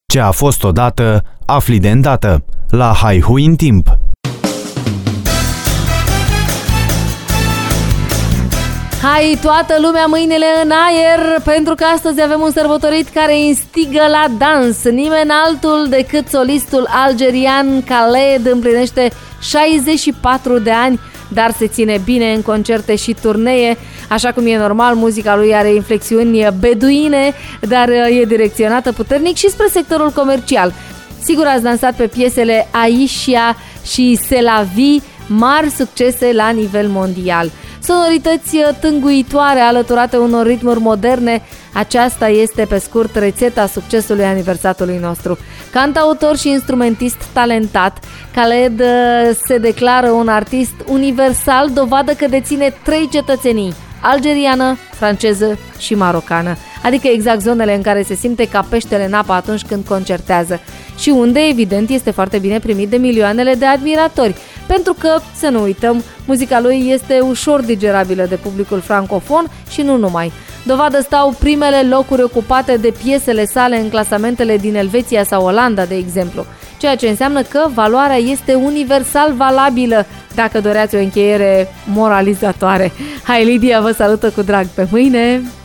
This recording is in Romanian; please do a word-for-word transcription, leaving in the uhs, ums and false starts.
Ce a fost odată, afli de îndată. La Haihui în timp. Hai, toată lumea mâinile în aer, pentru că astăzi avem un sărbătorit care instigă la dans. Nimeni altul decât solistul algerian Khaled împlinește șaizeci și patru de ani, dar se ține bine în concerte și turnee. Așa cum e normal, muzica lui are inflexiuni beduine, dar e direcționată puternic și spre sectorul comercial. Sigur ați dansat pe piesele Aisha și C'est la vie, mari succese la nivel mondial. Sonorități tânguitoare alăturate unor ritmuri moderne, aceasta este pe scurt rețeta succesului aniversatului nostru. Cantautor și instrumentist talentat, Khaled se declară un artist universal, dovadă că deține trei cetățenii: algeriană, franceză și marocană, adică exact zonele în care se simte ca peștele în apă atunci când concertează și unde, evident, este foarte bine primit de milioanele de admiratori, pentru că, să nu uităm, muzica lui este ușor digerabilă de publicul francofon și nu numai. Dovadă stau primele locuri ocupate de piesele sale în clasamentele din Elveția sau Olanda, de exemplu, ceea ce înseamnă că valoarea este universal valabilă, dacă doreați o încheiere moralizatoare. Hai, Lidia vă salută cu drag, pe mâine!